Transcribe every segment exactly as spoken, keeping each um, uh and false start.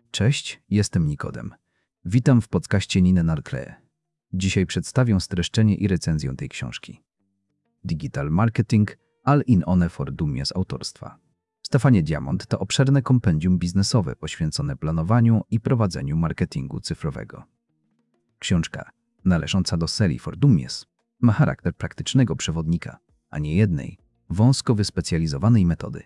Cześć, jestem Nikodem. Witam w podcaście Nine Narklee. Dzisiaj przedstawię streszczenie i recenzję tej książki. Digital Marketing All in One for Dummies autorstwa Stefanie Diamond to obszerne kompendium biznesowe poświęcone planowaniu i prowadzeniu marketingu cyfrowego. Książka, należąca do serii For Dummies, ma charakter praktycznego przewodnika, a nie jednej, wąsko wyspecjalizowanej metody.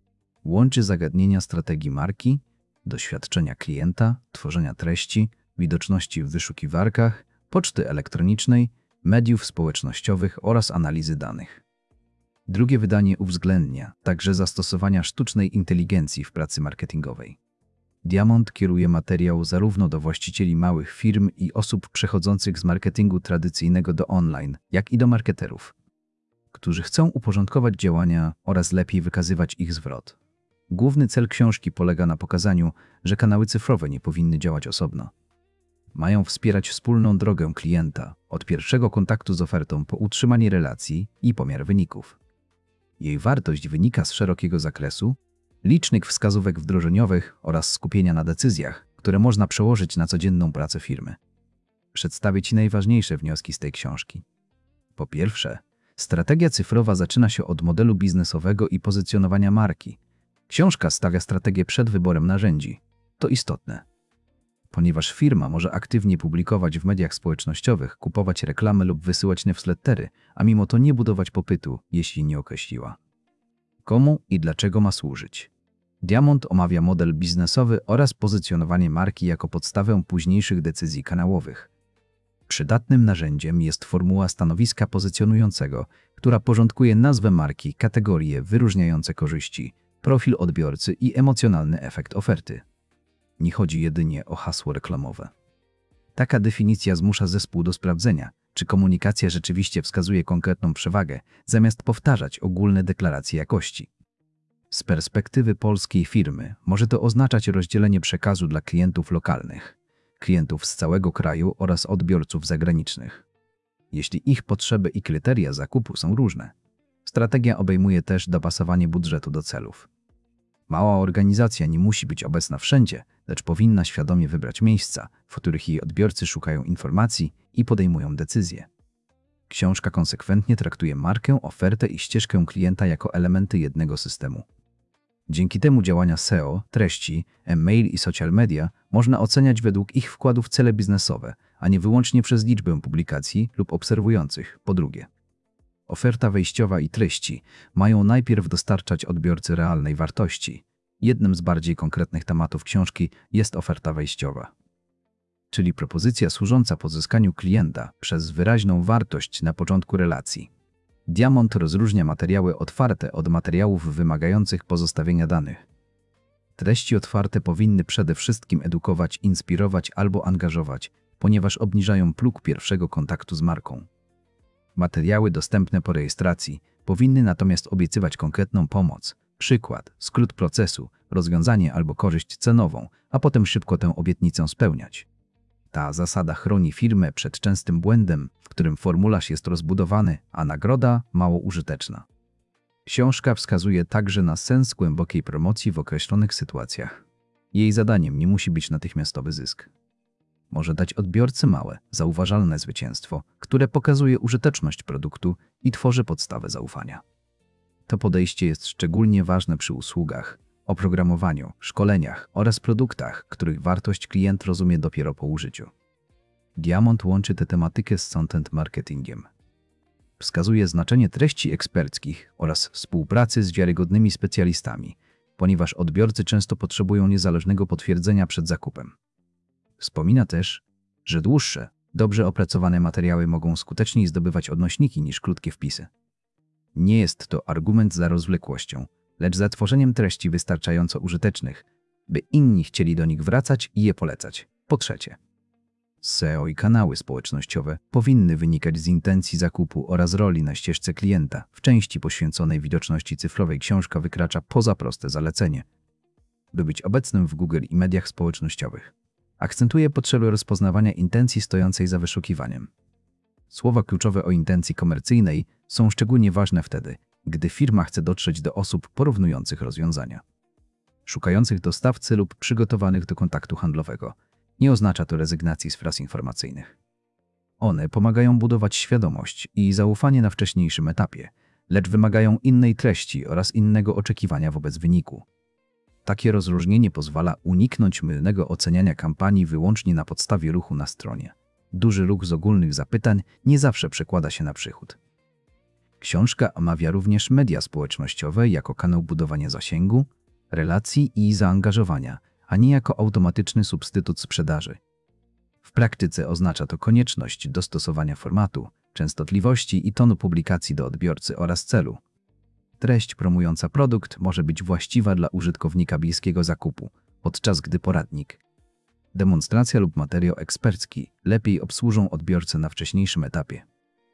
Łączy zagadnienia strategii marki, doświadczenia klienta, tworzenia treści, widoczności w wyszukiwarkach, poczty elektronicznej, mediów społecznościowych oraz analizy danych. Drugie wydanie uwzględnia także zastosowania sztucznej inteligencji w pracy marketingowej. Diamond kieruje materiał zarówno do właścicieli małych firm i osób przechodzących z marketingu tradycyjnego do online, jak i do marketerów, którzy chcą uporządkować działania oraz lepiej wykazywać ich zwrot. Główny cel książki polega na pokazaniu, że kanały cyfrowe nie powinny działać osobno. Mają wspierać wspólną drogę klienta, od pierwszego kontaktu z ofertą po utrzymanie relacji i pomiar wyników. Jej wartość wynika z szerokiego zakresu, licznych wskazówek wdrożeniowych oraz skupienia na decyzjach, które można przełożyć na codzienną pracę firmy. Przedstawię Ci najważniejsze wnioski z tej książki. Po pierwsze, strategia cyfrowa zaczyna się od modelu biznesowego i pozycjonowania marki. Książka stawia strategię przed wyborem narzędzi. To istotne, ponieważ firma może aktywnie publikować w mediach społecznościowych, kupować reklamy lub wysyłać newslettery, a mimo to nie budować popytu, jeśli nie określiła, komu i dlaczego ma służyć. Diamond omawia model biznesowy oraz pozycjonowanie marki jako podstawę późniejszych decyzji kanałowych. Przydatnym narzędziem jest formuła stanowiska pozycjonującego, która porządkuje nazwę marki, kategorie wyróżniające korzyści, profil odbiorcy i emocjonalny efekt oferty. Nie chodzi jedynie o hasło reklamowe. Taka definicja zmusza zespół do sprawdzenia, czy komunikacja rzeczywiście wskazuje konkretną przewagę, zamiast powtarzać ogólne deklaracje jakości. Z perspektywy polskiej firmy może to oznaczać rozdzielenie przekazu dla klientów lokalnych, klientów z całego kraju oraz odbiorców zagranicznych. Jeśli ich potrzeby i kryteria zakupu są różne, strategia obejmuje też dopasowanie budżetu do celów. Mała organizacja nie musi być obecna wszędzie, lecz powinna świadomie wybrać miejsca, w których jej odbiorcy szukają informacji i podejmują decyzje. Książka konsekwentnie traktuje markę, ofertę i ścieżkę klienta jako elementy jednego systemu. Dzięki temu działania S E O, treści, e-mail i social media można oceniać według ich wkładu w cele biznesowe, a nie wyłącznie przez liczbę publikacji lub obserwujących. Po drugie, oferta wejściowa i treści mają najpierw dostarczać odbiorcy realnej wartości. Jednym z bardziej konkretnych tematów książki jest oferta wejściowa, czyli propozycja służąca pozyskaniu klienta przez wyraźną wartość na początku relacji. Diamond rozróżnia materiały otwarte od materiałów wymagających pozostawienia danych. Treści otwarte powinny przede wszystkim edukować, inspirować albo angażować, ponieważ obniżają próg pierwszego kontaktu z marką. Materiały dostępne po rejestracji powinny natomiast obiecywać konkretną pomoc, przykład, skrót procesu, rozwiązanie albo korzyść cenową, a potem szybko tę obietnicę spełniać. Ta zasada chroni firmę przed częstym błędem, w którym formularz jest rozbudowany, a nagroda mało użyteczna. Książka wskazuje także na sens głębokiej promocji w określonych sytuacjach. Jej zadaniem nie musi być natychmiastowy zysk. Może dać odbiorcy małe, zauważalne zwycięstwo, które pokazuje użyteczność produktu i tworzy podstawę zaufania. To podejście jest szczególnie ważne przy usługach, oprogramowaniu, szkoleniach oraz produktach, których wartość klient rozumie dopiero po użyciu. Diamond łączy tę tematykę z content marketingiem. Wskazuje znaczenie treści eksperckich oraz współpracy z wiarygodnymi specjalistami, ponieważ odbiorcy często potrzebują niezależnego potwierdzenia przed zakupem. Wspomina też, że dłuższe, dobrze opracowane materiały mogą skuteczniej zdobywać odnośniki niż krótkie wpisy. Nie jest to argument za rozwlekłością, lecz za tworzeniem treści wystarczająco użytecznych, by inni chcieli do nich wracać i je polecać. Po trzecie, S E O i kanały społecznościowe powinny wynikać z intencji zakupu oraz roli na ścieżce klienta. W części poświęconej widoczności cyfrowej książka wykracza poza proste zalecenie, by być obecnym w Google i mediach społecznościowych. Akcentuje potrzebę rozpoznawania intencji stojącej za wyszukiwaniem. Słowa kluczowe o intencji komercyjnej są szczególnie ważne wtedy, gdy firma chce dotrzeć do osób porównujących rozwiązania. szukających dostawcy lub przygotowanych do kontaktu handlowego. Nie oznacza to rezygnacji z fraz informacyjnych. One pomagają budować świadomość i zaufanie na wcześniejszym etapie, lecz wymagają innej treści oraz innego oczekiwania wobec wyniku. Takie rozróżnienie pozwala uniknąć mylnego oceniania kampanii wyłącznie na podstawie ruchu na stronie. Duży ruch z ogólnych zapytań nie zawsze przekłada się na przychód. Książka omawia również media społecznościowe jako kanał budowania zasięgu, relacji i zaangażowania, a nie jako automatyczny substytut sprzedaży. W praktyce oznacza to konieczność dostosowania formatu, częstotliwości i tonu publikacji do odbiorcy oraz celu. Treść promująca produkt może być właściwa dla użytkownika bliskiego zakupu, podczas gdy poradnik, demonstracja lub materiał ekspercki lepiej obsłużą odbiorcę na wcześniejszym etapie.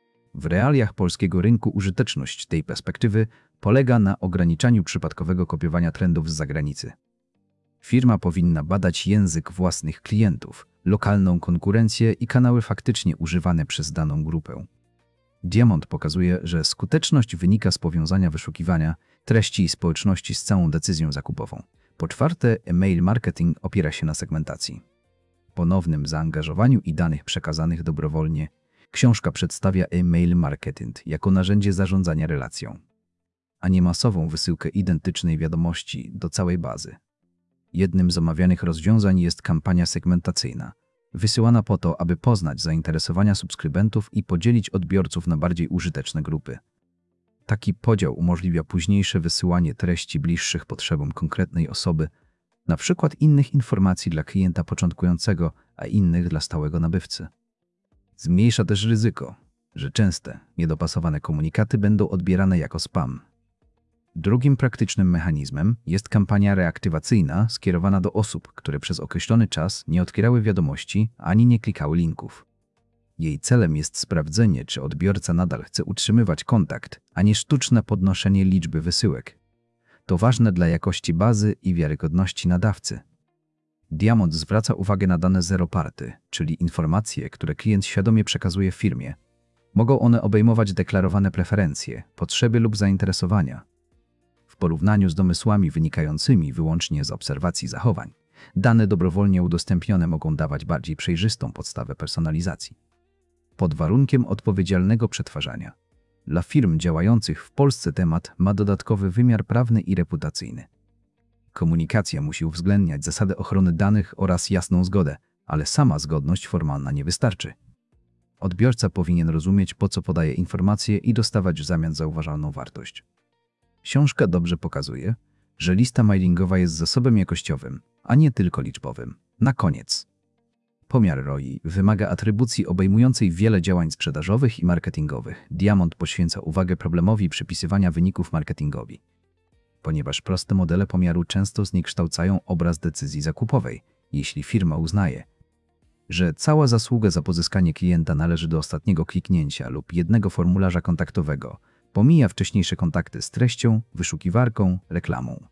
W realiach polskiego rynku użyteczność tej perspektywy polega na ograniczaniu przypadkowego kopiowania trendów z zagranicy. Firma powinna badać język własnych klientów, lokalną konkurencję i kanały faktycznie używane przez daną grupę. Diamond pokazuje, że skuteczność wynika z powiązania wyszukiwania, treści i społeczności z całą decyzją zakupową. Po czwarte, e-mail marketing opiera się na segmentacji, ponownym zaangażowaniu i danych przekazanych dobrowolnie. Książka przedstawia e-mail marketing jako narzędzie zarządzania relacją, a nie masową wysyłkę identycznej wiadomości do całej bazy. Jednym z omawianych rozwiązań jest kampania segmentacyjna, wysyłana po to, aby poznać zainteresowania subskrybentów i podzielić odbiorców na bardziej użyteczne grupy. Taki podział umożliwia późniejsze wysyłanie treści bliższych potrzebom konkretnej osoby, na przykład innych informacji dla klienta początkującego, a innych dla stałego nabywcy. Zmniejsza też ryzyko, że częste, niedopasowane komunikaty będą odbierane jako spam. Drugim praktycznym mechanizmem jest kampania reaktywacyjna skierowana do osób, które przez określony czas nie otwierały wiadomości ani nie klikały linków. Jej celem jest sprawdzenie, czy odbiorca nadal chce utrzymywać kontakt, a nie sztuczne podnoszenie liczby wysyłek. To ważne dla jakości bazy i wiarygodności nadawcy. Diamond zwraca uwagę na dane zero-party, czyli informacje, które klient świadomie przekazuje firmie. Mogą one obejmować deklarowane preferencje, potrzeby lub zainteresowania. W porównaniu z domysłami wynikającymi wyłącznie z obserwacji zachowań, dane dobrowolnie udostępnione mogą dawać bardziej przejrzystą podstawę personalizacji. Pod warunkiem odpowiedzialnego przetwarzania. Dla firm działających w Polsce temat ma dodatkowy wymiar prawny i reputacyjny. Komunikacja musi uwzględniać zasady ochrony danych oraz jasną zgodę, ale sama zgodność formalna nie wystarczy. Odbiorca powinien rozumieć, po co podaje informacje i dostawać w zamian zauważalną wartość. Książka dobrze pokazuje, że lista mailingowa jest zasobem jakościowym, a nie tylko liczbowym. Na koniec. Pomiar R O I wymaga atrybucji obejmującej wiele działań sprzedażowych i marketingowych. Diamond poświęca uwagę problemowi przypisywania wyników marketingowi, ponieważ proste modele pomiaru często zniekształcają obraz decyzji zakupowej, jeśli firma uznaje, że cała zasługa za pozyskanie klienta należy do ostatniego kliknięcia lub jednego formularza kontaktowego, pomija wcześniejsze kontakty z treścią, wyszukiwarką, reklamą,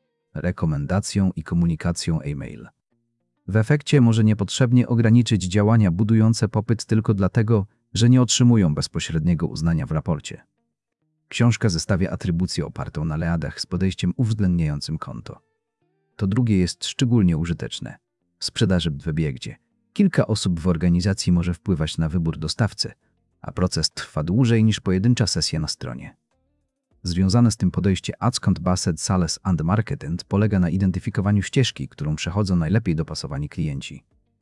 rekomendacją i komunikacją e-mail. W efekcie może niepotrzebnie ograniczyć działania budujące popyt tylko dlatego, że nie otrzymują bezpośredniego uznania w raporcie. Książka zestawia atrybucję opartą na leadach z podejściem uwzględniającym konto. To drugie jest szczególnie użyteczne. W sprzedaży w wybiegdzie kilka osób w organizacji może wpływać na wybór dostawcy, a proces trwa dłużej niż pojedyncza sesja na stronie. Związane z tym podejście Adskont Based Sales and Marketing polega na identyfikowaniu ścieżki, którą przechodzą najlepiej dopasowani klienci,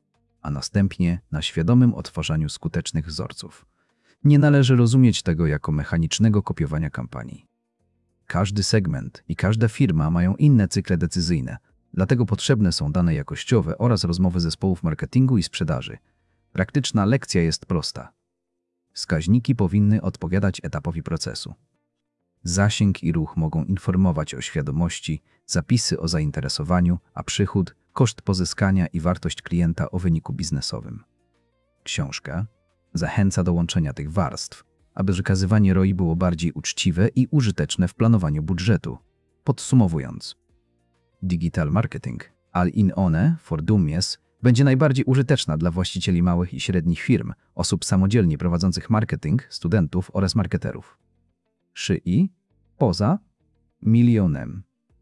a następnie na świadomym odtwarzaniu skutecznych wzorców. Nie należy rozumieć tego jako mechanicznego kopiowania kampanii. Każdy segment i każda firma mają inne cykle decyzyjne, dlatego potrzebne są dane jakościowe oraz rozmowy zespołów marketingu i sprzedaży. Praktyczna lekcja jest prosta. Wskaźniki powinny odpowiadać etapowi procesu. Zasięg i ruch mogą informować o świadomości, zapisy o zainteresowaniu, a przychód, koszt pozyskania i wartość klienta o wyniku biznesowym. Książka zachęca do łączenia tych warstw, aby wykazywanie R O I było bardziej uczciwe i użyteczne w planowaniu budżetu. Podsumowując, Digital Marketing All in One for Dummies będzie najbardziej użyteczna dla właścicieli małych i średnich firm, osób samodzielnie prowadzących marketing, studentów oraz marketerów. Przy i poza milionem.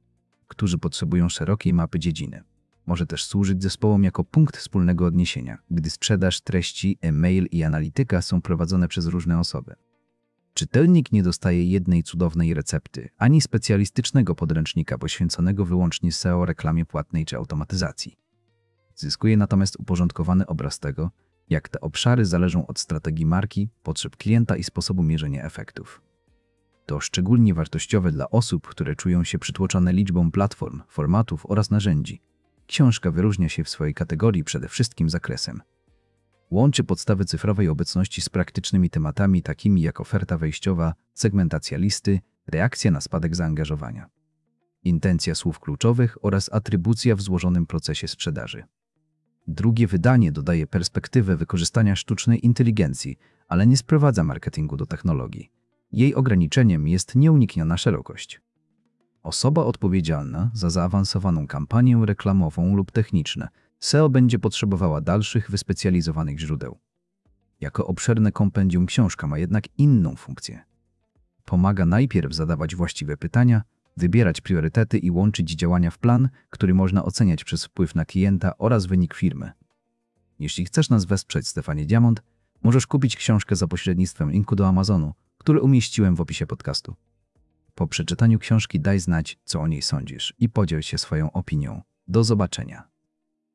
którzy potrzebują szerokiej mapy dziedziny. Może też służyć zespołom jako punkt wspólnego odniesienia, gdy sprzedaż, treści, e-mail i analityka są prowadzone przez różne osoby. Czytelnik nie dostaje jednej cudownej recepty, ani specjalistycznego podręcznika poświęconego wyłącznie S E O, reklamie płatnej czy automatyzacji. Zyskuje natomiast uporządkowany obraz tego, jak te obszary zależą od strategii marki, potrzeb klienta i sposobu mierzenia efektów. To szczególnie wartościowe dla osób, które czują się przytłoczone liczbą platform, formatów oraz narzędzi. Książka wyróżnia się w swojej kategorii przede wszystkim zakresem. Łączy podstawy cyfrowej obecności z praktycznymi tematami takimi jak oferta wejściowa, segmentacja listy, reakcja na spadek zaangażowania, intencja słów kluczowych oraz atrybucja w złożonym procesie sprzedaży. Drugie wydanie dodaje perspektywę wykorzystania sztucznej inteligencji, ale nie sprowadza marketingu do technologii. Jej ograniczeniem jest nieunikniona szerokość. Osoba odpowiedzialna za zaawansowaną kampanię reklamową lub techniczne S E O będzie potrzebowała dalszych, wyspecjalizowanych źródeł. Jako obszerne kompendium książka ma jednak inną funkcję. Pomaga najpierw zadawać właściwe pytania, wybierać priorytety i łączyć działania w plan, który można oceniać przez wpływ na klienta oraz wynik firmy. Jeśli chcesz nas wesprzeć, Stefanie Diamond, możesz kupić książkę za pośrednictwem linku do Amazonu, który umieściłem w opisie podcastu. Po przeczytaniu książki daj znać, co o niej sądzisz i podziel się swoją opinią. Do zobaczenia.